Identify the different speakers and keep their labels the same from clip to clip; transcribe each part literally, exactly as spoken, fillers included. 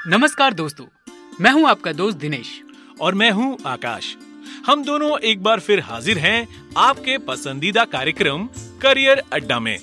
Speaker 1: नमस्कार दोस्तों, मैं हूं आपका दोस्त दिनेश
Speaker 2: और मैं हूं आकाश। हम दोनों एक बार फिर हाजिर हैं आपके पसंदीदा कार्यक्रम करियर अड्डा में।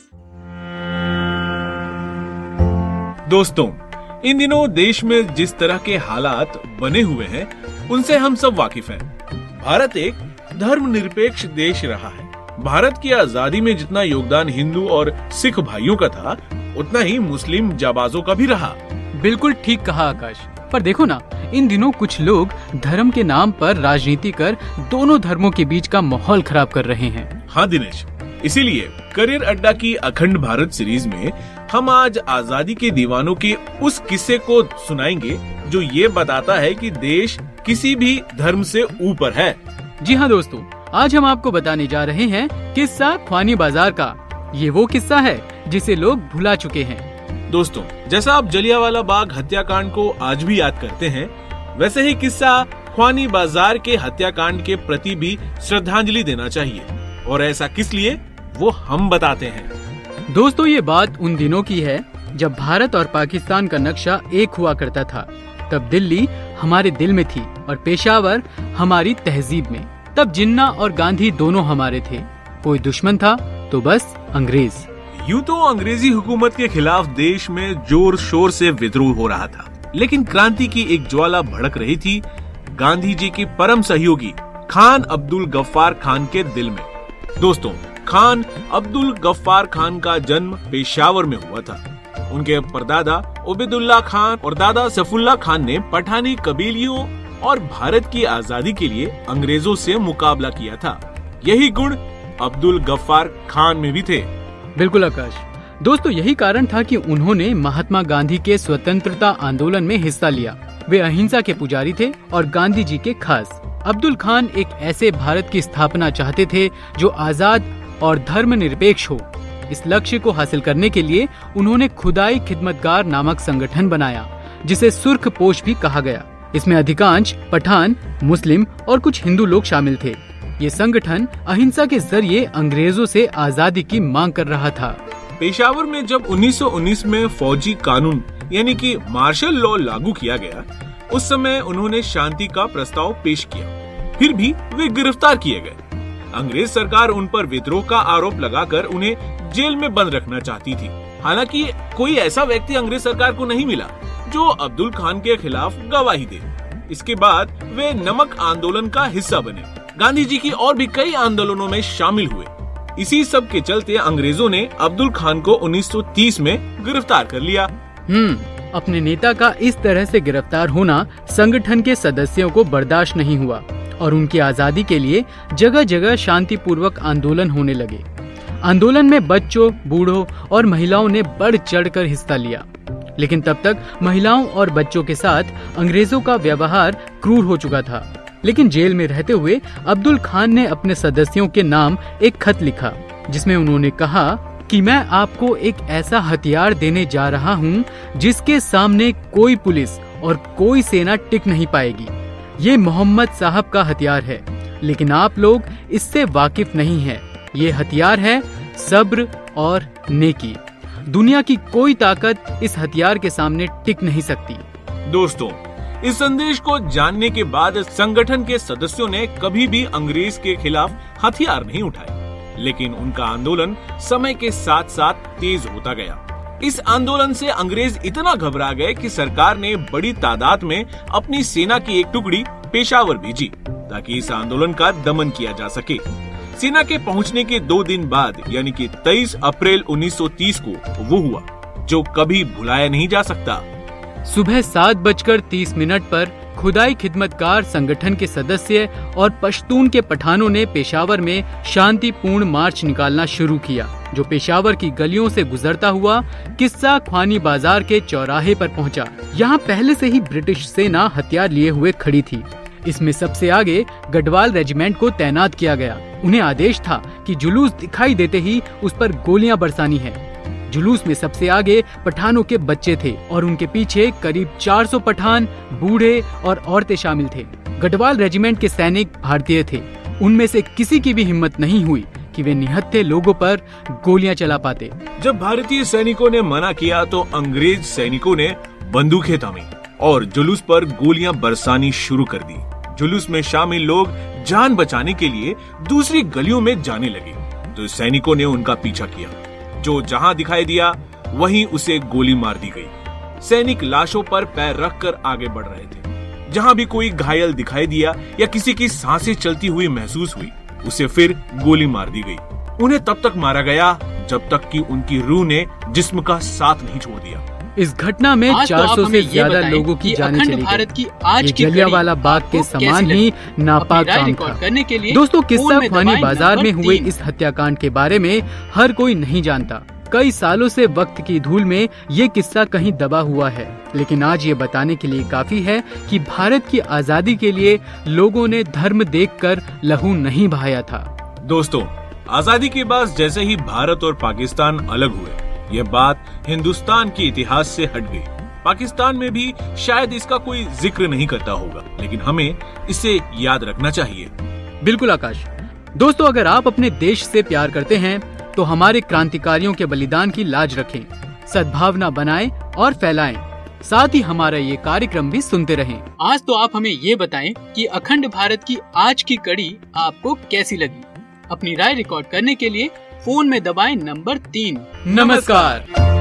Speaker 2: दोस्तों, इन दिनों देश में जिस तरह के हालात बने हुए हैं उनसे हम सब वाकिफ हैं। भारत एक धर्मनिरपेक्ष देश रहा है। भारत की आजादी में जितना योगदान हिंदू और सिख भाइयों का था, उतना ही मुस्लिम जाबाजों का भी रहा।
Speaker 1: बिल्कुल ठीक कहा आकाश। पर देखो ना, इन दिनों कुछ लोग धर्म के नाम पर राजनीति कर दोनों धर्मों के बीच का माहौल खराब कर रहे हैं।
Speaker 2: हाँ दिनेश, इसीलिए करियर अड्डा की अखंड भारत सीरीज में हम आज आजादी के दीवानों के उस किस्से को सुनाएंगे जो ये बताता है कि देश किसी भी धर्म से ऊपर है।
Speaker 1: जी हाँ दोस्तों, आज हम आपको बताने जा रहे हैं किस्सा ख्वानी बाजार का। ये वो किस्सा है जिसे लोग भुला चुके हैं।
Speaker 2: दोस्तों, जैसा आप जलियांवाला बाग हत्याकांड को आज भी याद करते हैं, वैसे ही किस्सा ख्वानी बाजार के हत्याकांड के प्रति भी श्रद्धांजलि देना चाहिए। और ऐसा किस लिए, वो हम बताते हैं।
Speaker 1: दोस्तों, ये बात उन दिनों की है जब भारत और पाकिस्तान का नक्शा एक हुआ करता था। तब दिल्ली हमारे दिल में थी और पेशावर हमारी तहजीब में। तब जिन्ना और गांधी दोनों हमारे थे। कोई दुश्मन था तो बस अंग्रेज।
Speaker 2: यूं तो अंग्रेजी हुकूमत के खिलाफ देश में जोर शोर से विद्रोह हो रहा था, लेकिन क्रांति की एक ज्वाला भड़क रही थी गांधी जी की परम सहयोगी खान अब्दुल गफ्फार खान के दिल में। दोस्तों, खान अब्दुल गफ्फार खान का जन्म पेशावर में हुआ था। उनके परदादा उबैदुल्ला खान और दादा सैफुल्लाह खान ने पठानी कबीलियों और भारत की आजादी के लिए अंग्रेजों से मुकाबला किया था। यही गुण अब्दुल गफ्फार खान में भी थे।
Speaker 1: बिल्कुल आकाश। दोस्तों, यही कारण था कि उन्होंने महात्मा गांधी के स्वतंत्रता आंदोलन में हिस्सा लिया। वे अहिंसा के पुजारी थे और गांधी जी के खास। अब्दुल खान एक ऐसे भारत की स्थापना चाहते थे जो आजाद और धर्मनिरपेक्ष हो। इस लक्ष्य को हासिल करने के लिए उन्होंने खुदाई खिदमतगार नामक संगठन बनाया, जिसे सुर्ख पोश भी कहा गया। इसमें अधिकांश पठान, मुस्लिम और कुछ हिंदू लोग शामिल थे। ये संगठन अहिंसा के जरिए अंग्रेजों से आजादी की मांग कर रहा था।
Speaker 2: पेशावर में जब उन्नीस सौ उन्नीस में फौजी कानून यानी कि मार्शल लॉ लागू किया गया, उस समय उन्होंने शांति का प्रस्ताव पेश किया। फिर भी वे गिरफ्तार किए गए। अंग्रेज सरकार उन पर विद्रोह का आरोप लगाकर उन्हें जेल में बंद रखना चाहती थी। हालांकि कोई ऐसा व्यक्ति अंग्रेज सरकार को नहीं मिला जो अब्दुल खान के खिलाफ गवाही दे। इसके बाद वे नमक आंदोलन का हिस्सा बने। गांधी जी की और भी कई आंदोलनों में शामिल हुए। इसी सब के चलते अंग्रेजों ने अब्दुल खान को उन्नीस सौ तीस में गिरफ्तार कर लिया।
Speaker 1: हम्म, अपने नेता का इस तरह से गिरफ्तार होना संगठन के सदस्यों को बर्दाश्त नहीं हुआ और उनकी आजादी के लिए जगह जगह शांतिपूर्वक आंदोलन होने लगे। आंदोलन में बच्चों, बूढ़ों और महिलाओं ने बढ़ चढ़कर हिस्सा लिया। लेकिन तब तक महिलाओं और बच्चों के साथ अंग्रेजों का व्यवहार क्रूर हो चुका था। लेकिन जेल में रहते हुए अब्दुल खान ने अपने सदस्यों के नाम एक खत लिखा, जिसमें उन्होंने कहा कि मैं आपको एक ऐसा हथियार देने जा रहा हूँ जिसके सामने कोई पुलिस और कोई सेना टिक नहीं पाएगी। ये मोहम्मद साहब का हथियार है, लेकिन आप लोग इससे वाकिफ नहीं हैं। ये हथियार है सब्र और नेकी। दुनिया की कोई ताकत इस हथियार के सामने टिक नहीं सकती।
Speaker 2: दोस्तों, इस संदेश को जानने के बाद संगठन के सदस्यों ने कभी भी अंग्रेज के खिलाफ हथियार नहीं उठाए, लेकिन उनका आंदोलन समय के साथ साथ तेज होता गया। इस आंदोलन से अंग्रेज इतना घबरा गए कि सरकार ने बड़ी तादाद में अपनी सेना की एक टुकड़ी पेशावर भेजी ताकि इस आंदोलन का दमन किया जा सके। सेना के पहुंचने के दो दिन बाद यानी कि तेईस अप्रैल उन्नीस सौ तीस को वो हुआ जो कभी भुलाया नहीं जा सकता।
Speaker 1: सुबह सात बजकर तीस मिनट पर खुदाई खिदमतकार संगठन के सदस्य और पश्तून के पठानों ने पेशावर में शांतिपूर्ण मार्च निकालना शुरू किया, जो पेशावर की गलियों से गुजरता हुआ किस्सा ख्वानी बाजार के चौराहे पर पहुंचा। यहाँ पहले से ही ब्रिटिश सेना हथियार लिए हुए खड़ी थी। इसमें सबसे आगे गढ़वाल रेजिमेंट को तैनात किया गया। उन्हें आदेश था कि जुलूस दिखाई देते ही उस पर गोलियां बरसानी है। जुलूस में सबसे आगे पठानों के बच्चे थे और उनके पीछे करीब चार सौ पठान, बूढ़े और औरतें शामिल थे। गढ़वाल रेजिमेंट के सैनिक भारतीय थे। उनमें से किसी की भी हिम्मत नहीं हुई कि वे निहत्थे लोगों पर गोलियां चला पाते।
Speaker 2: जब भारतीय सैनिकों ने मना किया तो अंग्रेज सैनिकों ने बंदूकें थामी और जुलूस पर गोलियां बरसानी शुरू कर दी। जुलूस में शामिल लोग जान बचाने के लिए दूसरी गलियों में जाने लगे, तो सैनिकों ने उनका पीछा किया। जो जहां दिखाई दिया वहीं उसे गोली मार दी गई। सैनिक लाशों पर पैर रखकर आगे बढ़ रहे थे। जहां भी कोई घायल दिखाई दिया या किसी की सांसें चलती हुई महसूस हुई, उसे फिर गोली मार दी गई। उन्हें तब तक मारा गया जब तक कि उनकी रूह ने जिस्म का साथ नहीं छोड़ दिया।
Speaker 1: इस घटना में चार सौ से ज्यादा लोगों की जानें चली गई। ये जलियांवाला बाग के समान ही नापाक काम था। दोस्तों, किस्सा ख्वानी बाजार में हुए इस हत्याकांड के बारे में हर कोई नहीं जानता। कई सालों से वक्त की धूल में ये किस्सा कहीं दबा हुआ है, लेकिन आज ये बताने के लिए काफी है कि भारत की आजादी के लिए लोगों ने धर्म देखकर लहू नहीं बहाया था।
Speaker 2: दोस्तों, आजादी के बाद जैसे ही भारत और पाकिस्तान अलग हुए, यह बात हिंदुस्तान के इतिहास से हट गई। पाकिस्तान में भी शायद इसका कोई जिक्र नहीं करता होगा, लेकिन हमें इसे याद रखना चाहिए।
Speaker 1: बिल्कुल आकाश। दोस्तों, अगर आप अपने देश से प्यार करते हैं तो हमारे क्रांतिकारियों के बलिदान की लाज रखें, सद्भावना बनाएं और फैलाएं। साथ ही हमारा ये कार्यक्रम भी सुनते रहें। आज तो आप हमें ये बताएं कि अखंड भारत की आज की कड़ी आपको कैसी लगी। अपनी राय रिकॉर्ड करने के लिए फोन में दबाएं नंबर तीन। नमस्कार।